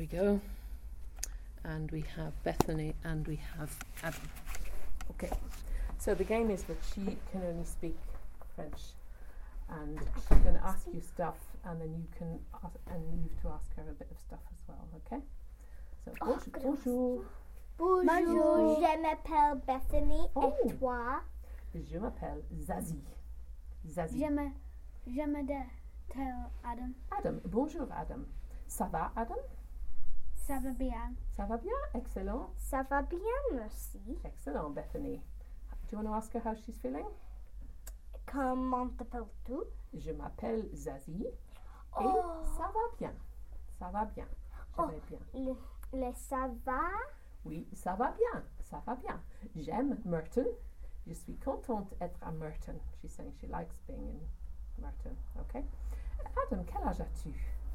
go. And we have Bethany and we have Adam. Okay, so the game is that she can only speak French, and she's going to ask you stuff, and then you can and you have to ask her a bit of stuff as well. Okay. So bonjour. Bonjour, je m'appelle Bethany. Oh. Et toi? Je m'appelle Zazie. Zazie. Je m'appelle Adam. Adam. Bonjour Adam. Ça va Adam? Ça va bien. Ça va bien? Excellent. Ça va bien, merci. Excellent, Bethany. Do you want to ask her how she's feeling? Comment t'appelles-tu? Je m'appelle Zazie. Et Oh. ça va bien. Ça va bien. Je vais bien. Le ça va? Oui, ça va bien. Ça va bien. J'aime Merton. Je suis contente d'être à Merton. She's saying she likes being in Merton. Okay. Adam, quel âge as-tu?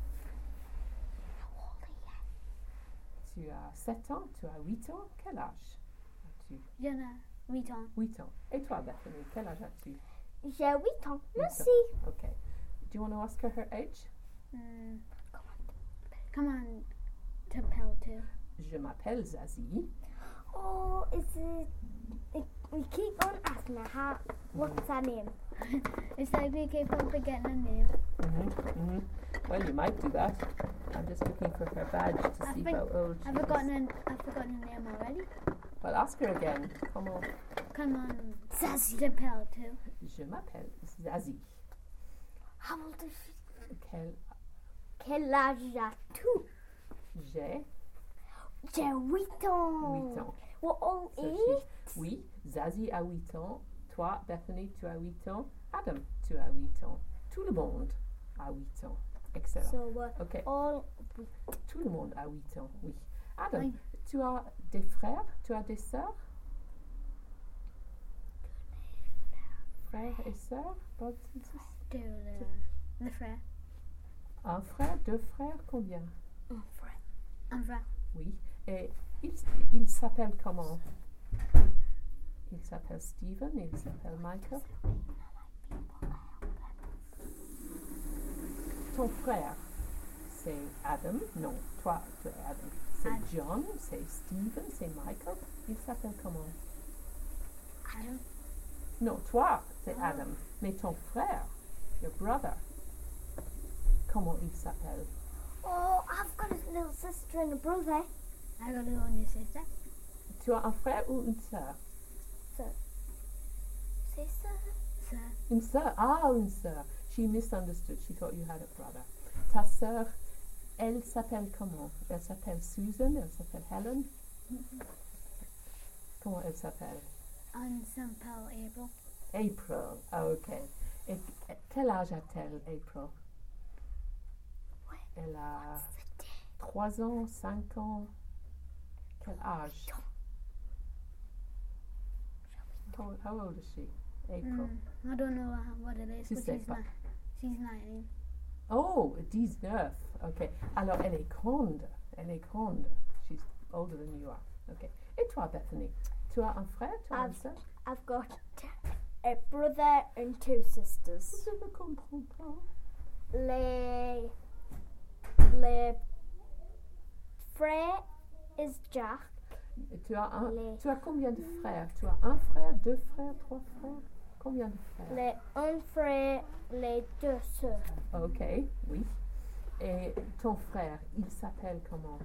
Tu as 7 ans, tu as 8 ans. Quel âge as-tu? J'en ai 8 ans. 8 ans. Et toi, Bethany, quel âge as-tu? J'ai 8 ans, 8 merci. ans. Okay. Do you want to ask her age? Comment t'appelles-tu? Je m'appelle Zazie. Oh, we keep on asking her, what's her name? It's like we keep on forgetting her name. Well, you might do that. I'm just looking for her badge to see how old she I've is. forgotten her name already. Well, ask her again. Come on. Come on. Zazie. T'appelles-tu? Je m'appelle Zazie. How old is she? Quel âge as-tu? J'ai J'ai 8 ans. 8 ans. We're all So 8. Oui, Zazie a 8 ans. Toi, Bethany, tu as 8 ans. Adam, tu as 8 ans. Tout le monde a 8 ans. Excellent. So we're OK. all Tout le monde a 8 ans, oui. Adam, tu as des frères? Tu as des sœurs? Frères et sœurs? Brothers and sisters? le frère. Un frère, deux frères, combien? Un frère. Oui. Et il s'appelle comment? Il s'appelle Stephen, il s'appelle Michael. Ton frère, c'est Adam. Non, toi, tu es Adam. C'est John, c'est Stephen, c'est Michael. Il s'appelle comment? Adam. Non, toi, c'est Adam. Mais ton frère, your brother, comment il s'appelle? Oh, I've got a little sister and a brother. I got a little sister. Tu as un frère ou une sœur? Sister. Une sœur. Ah, une sœur. She misunderstood. She thought you had a brother. Ta sœur, elle s'appelle comment? Elle s'appelle Susan, elle s'appelle Helen. Comment elle s'appelle? Elle s'appelle April. April. Ah, ok. Et quel âge a-t-elle, April? Elle a 3 ans, 5 ans. Quel âge? How old is she? April. I don't know what it is, Tu but sais pas. she's 19. Oh, 19. Ok. Alors, elle est grande. Elle est grande. She's older than you are. Ok. Et toi, Bethany? Tu as un frère? Tu as une sœur? I've got a brother and 2 sisters. Je ne comprends pas. Le frère is Jack. Tu as combien de frères? Tu as un frère, 2 frères, 3 frères? Combien de frères? Un frère, les 2 sœurs. Ok, oui. Et ton frère, il s'appelle comment?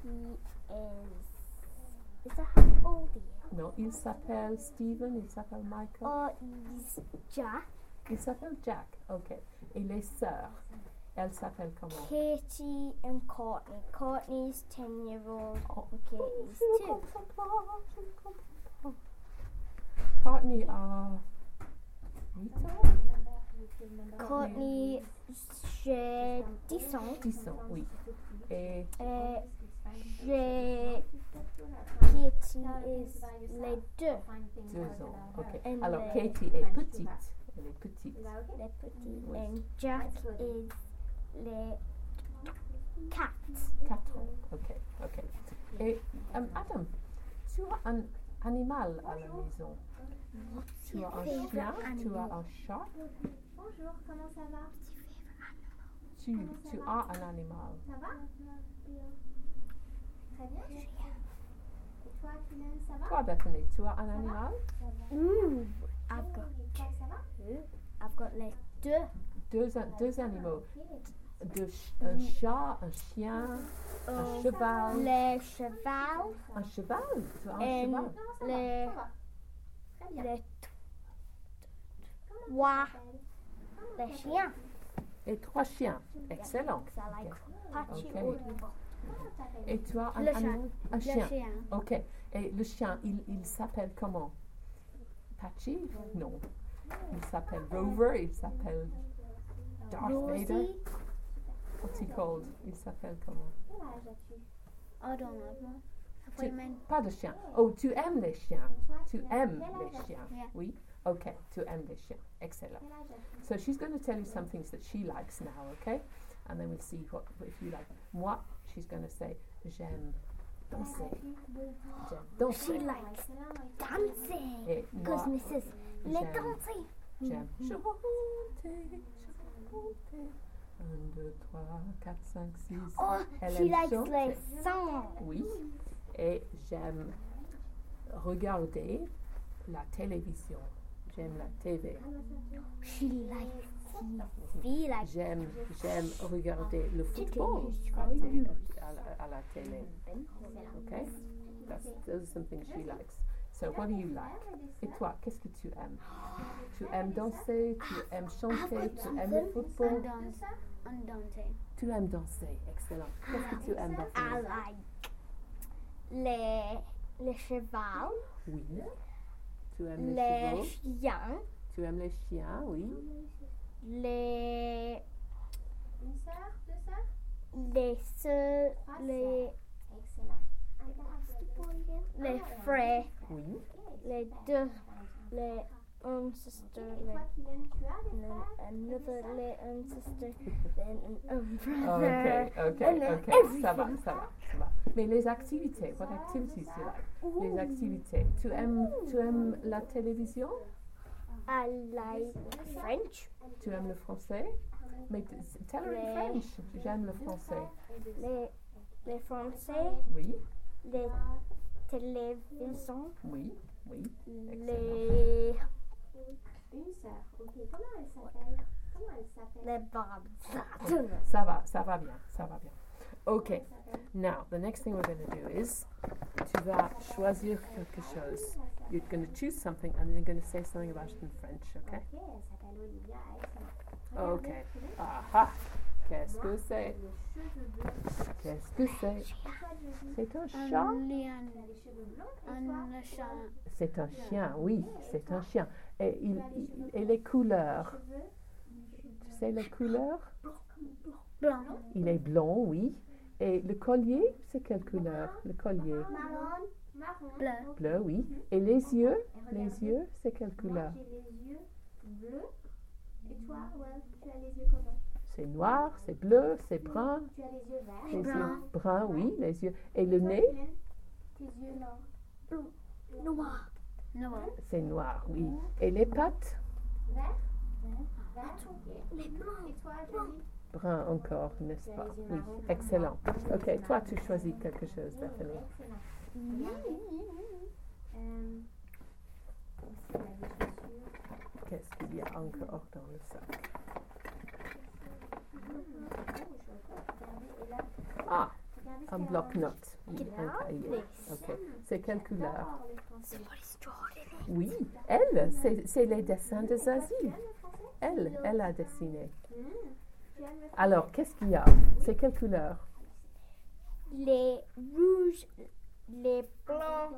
Is that how old he is? Non, il s'appelle Stephen, il s'appelle Michael. Oh, he's Jack. Il s'appelle Jack, ok. Et les sœurs, elles s'appellent comment? Katie and Courtney. Courtney's 10-year-old and Katie's Je ne 2. comprends pas, je ne comprends pas. Courtney a 8 ans? Courtney, j'ai 10 ans. 10 ans, oui. Et J'ai Katie is les 2. 2 ans, ok. And Alors, the- Katie est petite. Elle est petite. Les petits. Oui. And Jack is les 4. 4 ans, ok, ok. Et Adam, tu as un animal à la maison? Tu as un chien? Tu as un chat? Bonjour, comment ça va? Tu as un animal. Ça va? Très bien. Et toi, Kylian, ça va? Toi, Bethany, tu as un animal? I've got Toi, ça va? I've got like deux. Deux animaux. Ok. Un chat, un chien, un cheval. Le cheval Un cheval? Tu as un et cheval? Non, ça va, le ça va. Très bien. le Comment tu Trois. t'appelles? le chien. Et 3 chiens. Excellent. So like Patchy Ok. or Comment tu t'appelles? Et tu as un Le animal? Un le chien. chien. Ok. Et le chien, il s'appelle comment? Patchy? Non. Il s'appelle Rover, il s'appelle Darth Vader. Rosie. What's he called? Il s'appelle comment? Quel âge as-tu? I don't know. Appointment. Pas de chien. Oh, tu aimes les chiens. Et toi, Tu Kylian, aimes quel les âge as-tu? chiens. Yeah. Oui. Okay. Tu aimes les chiens. Excellent. Quel âge as-tu? So she's going to tell you some things that she likes now, okay? And then we'll see what if you like. Moi, she's going to say j'aime danser. J'aime danser. She likes dancing. Et Because moi, Mrs. Le j'aime- dancing. j'aime chanter, chanter. 1, 2, 3, 4, 5, 6. Oh, Elle she aime likes chanter. les sons. Oui. Et j'aime regarder la télévision. J'aime la TV. She likes TV. Like J'aime regarder le football à la télé. Okay? Those are some things she likes. So what do you like? Et toi, qu'est-ce que tu aimes? Tu aimes danser, tu aimes chanter, tu aimes le football. dancing. Tu aimes danser, excellent. Qu'est-ce que tu aimes I danser? like les chevaux, Oui. Tu aimes les les chevaux. chiens, Tu aimes les chiens, oui. les Une sœur, deux sœurs? les sœurs, Trois les sœurs. Excellent. les frères, Oui. les deux, les sister, Et toi, Kylian, tu as des and frères? then another little sister, then brother. Ok, and then ok. Ça va, everything. ça va, ça va. Mais les activités, what activities do you like? Les activités. Tu aimes la télévision? I like French, Tu aimes le français? Mais tell her in Les- French. J'aime le français. les français, Oui, les télévisions, oui, oui. les Une sœur. Ok. Comment elle s'appelle? Comment elle s'appelle? les babs. Ça va bien, ça va bien. Ok, now the next thing we're going to do is tu vas choisir quelque chose. You're going to choose something and then you're going to say something about it in French, okay? Ok, elle s'appelle Olivia. Excellent. Ok. Regardez, Kylian, Aha! Qu'est-ce que c'est? les cheveux bleus. Qu'est-ce que c'est? Et toi, Josie? C'est un chat? Elle a les cheveux blonds. Et toi? C'est un chien, oui, c'est un chien. Et les couleurs? Cheveux Tu sais les couleurs? Blanc, Il est blond, oui. Et le collier, c'est quelle couleur? Le collier? marron. Marron. bleu, Bleu, oui. Et les yeux? Et Les regardez, yeux, c'est quelle moi, couleur? j'ai les yeux bleus. Et toi, ouais, tu as les yeux comment? C'est noir, c'est bleu, c'est brun. Tu as les yeux verts. Les Brun. yeux bruns, oui, les yeux. Et le Toi, nez, Kylian, tes yeux noirs. noir, noir, c'est noir, oui. Et les pattes? Vert. Vert. Ok. les blancs. Et toi, Jolie? Brun encore, n'est-ce Tu as pas? les yeux Oui, marrons. excellent. Ok, toi, tu choisis quelque chose, Bethany. Excellent. Regardez. Aussi, il y a des chaussures. Qu'est-ce qu'il y a encore dans le sac? Regardez, et là, Ah, regardez ce un qu'il y a bloc-notes. Oui, un cahier. Ok. C'est quelle couleur? D'abord, le français. Oui, elle, c'est les dessins de Zazie. Tu aimes le français? Elle a dessiné. Tu aimes le français? Alors, qu'est-ce qu'il y a? C'est quelle couleur? Les rouges, les blancs,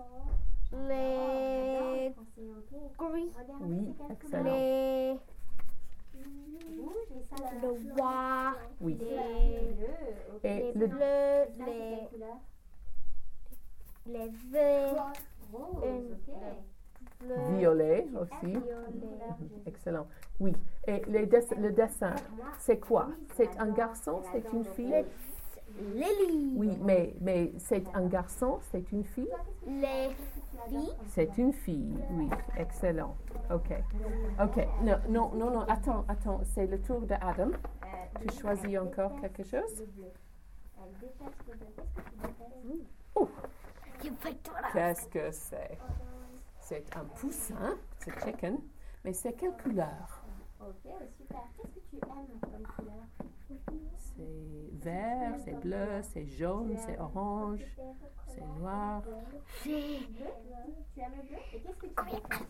les gris, Oui, excellent. les Rouge et ça, le noir, Oui. les Et les le, bleus, Ça, c'est les quelle couleur? les verts, Rose, ok. bleus, violet aussi. violet. Excellent. Oui. Et le dessin, c'est quoi? C'est un garçon? C'est une fille? Lily, Oui, mais c'est un garçon? C'est une fille? les filles, C'est une fille, oui. Excellent. OK. OK. Non. Attends. C'est le tour de Adam. Tu choisis encore quelque chose? Le bleu. Elle déteste le bleu. Qu'est-ce que tu détestes? You picked what I Qu'est-ce que c'est? C'est un poussin, c'est chicken, mais c'est quelle couleur? Ok, super. Qu'est-ce que tu aimes comme couleur? C'est vert, c'est bleu, c'est jaune, c'est orange, c'est noir. J'ai Bleu. Tu aimes le bleu? Et qu'est-ce que tu détestes?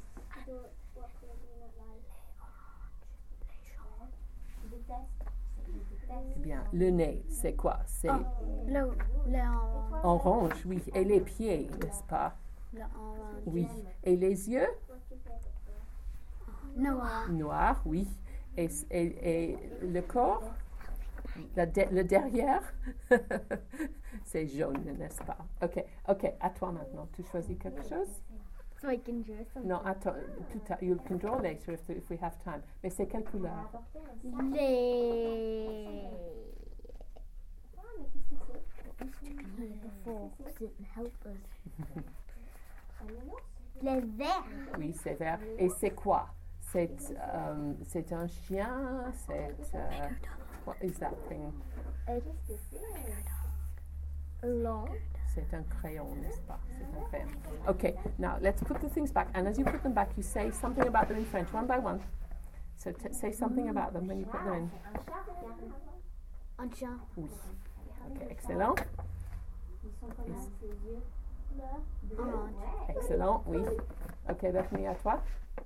Tu détestes? Eh bien, le nez, c'est quoi? C'est le orange. orange, oui. Et les pieds, n'est-ce pas? Le orange. Oui. Et les yeux? Noir. Noir, oui. Et le corps? Le derrière? C'est jaune, n'est-ce pas? Ok, à toi maintenant. Tu choisis quelque chose? So I can draw something. Non, attends, you can draw later if we have time. Mais c'est quelle couleur? Les. Ah, mais qu'est-ce que c'est? Before, didn't help us. Un nounours? Les verts. Oui, c'est vert. Et c'est quoi? C'est un chien? C'est what is that thing? Qu'est-ce que c'est? Long. C'est un crayon, n'est-ce pas? C'est un crayon. Okay, now let's put the things back. And as you put them back, you say something about them in French, one by one. So say something about them when you put them in. Un chat? Un chat. Oui. Ok, excellent. Ils sont comment ses yeux? Bleu. Orange. Ouais. Excellent, oui. Ok, Bethany, à toi.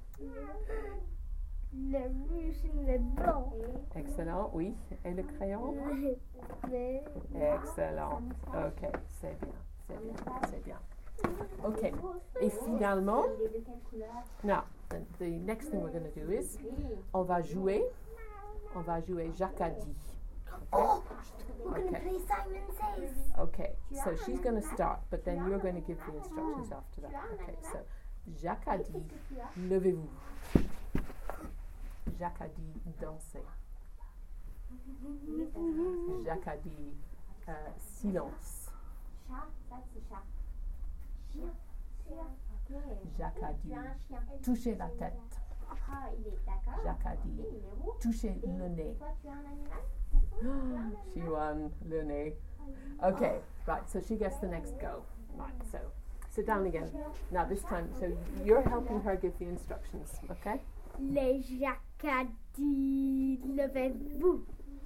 Le rouge et le blanc. Excellent, oui. Et le crayon? Les. Excellent. Ok, c'est bien, c'est bien, c'est bien. Ok, et finalement, Il est de quelle couleur? now, the next thing we're going to do is, Oui. on va jouer Jacadi. Oh, we're Okay. gonna play Simon Says. Okay, so she's going to start, but then you're going to give the instructions after that. Okay, so Jacadi, levez-vous. Jacadi, dansez. Jacadi, silence. Chat, ça c'est chat. Chien. Chien. Ok. Jacadi, Tu as un chien. touchez la tête. Ah, il est d'accord. Jacadi, Ok, il est roux. touchez Et le nez. toi, tu as un animal? She won, le nez. Okay, right, so she gets the next go. Right, so sit down again. Now this time, so you're helping her give the instructions, okay? Les Jacadi, levez-vous.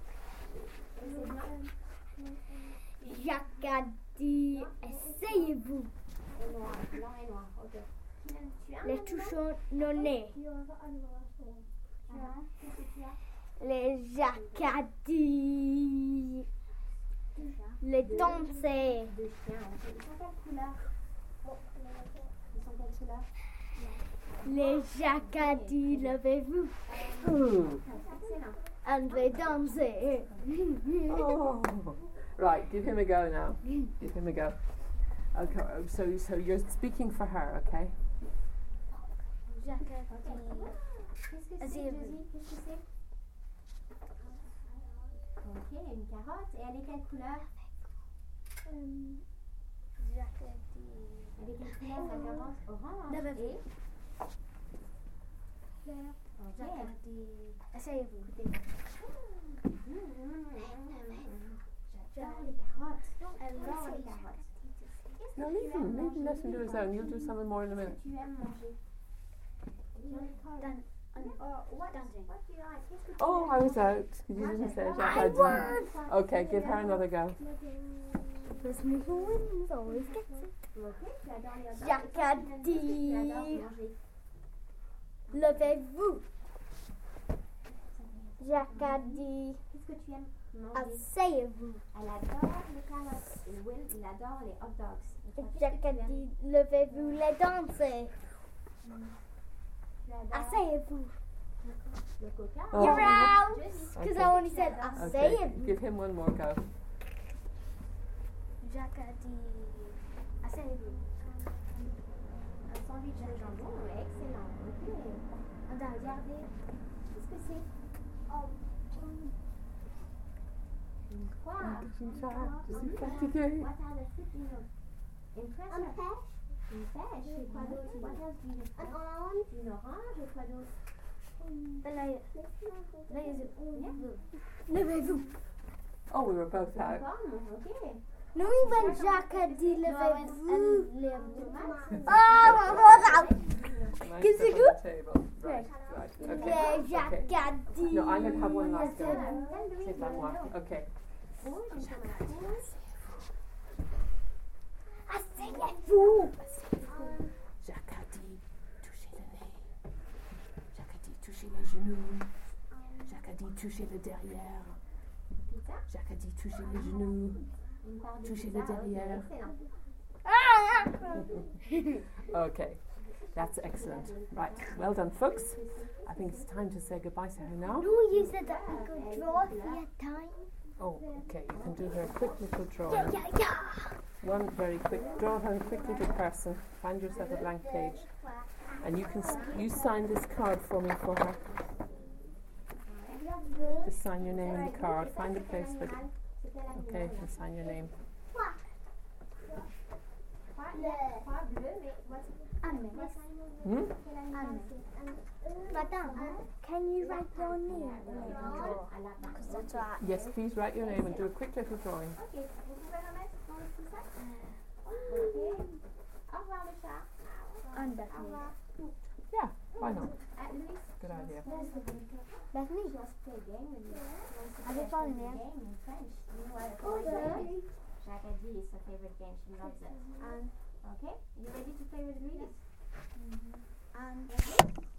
Jacadi, asseyez-vous. Et noir, blanc et noir. Ok. Tu as un Les animal? touchons nos nez. Qu'est-ce que tu as? Les Jacadi, les danser. Deux chiens. Ok. Ils sont quelle couleur? Ils sont quelle couleur? Les Jacadi, levez-vous. Excellent. And les danser. Oh. Right, give him a go now. Give him a go. Okay, so you're speaking for her, okay? Jacadi. Qu'est-ce que c'est, Josie? Qu'est-ce que c'est? Ok, une carotte. Et elle est quelle couleur? Jacadi. Elle est quelle couleur, la carotte? Orange. Never Et? Ok. Jacadi. Asseyez-vous. J'adore les carottes. J'adore les carottes. No, leave him let him do his own. You'll do something more in a minute. Tu aimes manger? What do you like? Qu'est-ce que tu Oh, I was out. You didn't say Jacadi. Okay, give her another go. Because me who wins always gets it. Ok, tu adores les hot dogs. Jacadi. Tu adores manger. Levez-vous. Jacadi. Qu'est-ce que tu aimes manger? Asseyez-vous. Elle adore les carottes. Et Will, il adore les hot dogs. Et toi, qu'est-ce que tu aimes? Jacadi, levez-vous, les danser. Tu adores Asseyez-vous. le coca. Oh. You're out. Josie. Because Okay. I only said Okay, asseyez-vous. give him one more go. Jacadi, asseyez-vous. Un sandwich de jambon, excellent. Ok. Regardez. Qu'est-ce que c'est? Une poire. Je suis fatiguée. What are the fruit you know? Impressive. Une pêche. Et quoi d'autre? What else do you know? Une orange. Et quoi d'autre? Levez-vous. Oh, we were both out. Pomme. Ok. No, when Jacques a dit le verbe. Nice Gives up it on good? the table. Right, right. Okay. Yeah, Jacques a dit. No, I'm going to have one last go. C'est pas moi. Okay. Asseyez-vous. Jacques a dit toucher le nez. Jacques a dit toucher les genoux. Jacques a dit toucher le derrière. Jacques a dit toucher les genoux. Toucher le derrière. Okay, that's excellent. Right, well done, folks. I think it's time to say goodbye to her now. No, you said that we could draw for your time. Oh, okay, you can do her a quick little drawing. Yeah. One very quick, draw her a quick little person. Find yourself a blank page. And you can you sign this card for me for her. Just sign your name in the card. Find a place for it. Okay, and sign your name. Hmm? Madame, can you write your name? Because that's what Yes, please write your name and do a quick little drawing. Yeah, why not? Good idea. Bethany, have you found it? Jacques a dit it's her favorite game. She loves it. Okay, you ready to play with Greece? And Ready?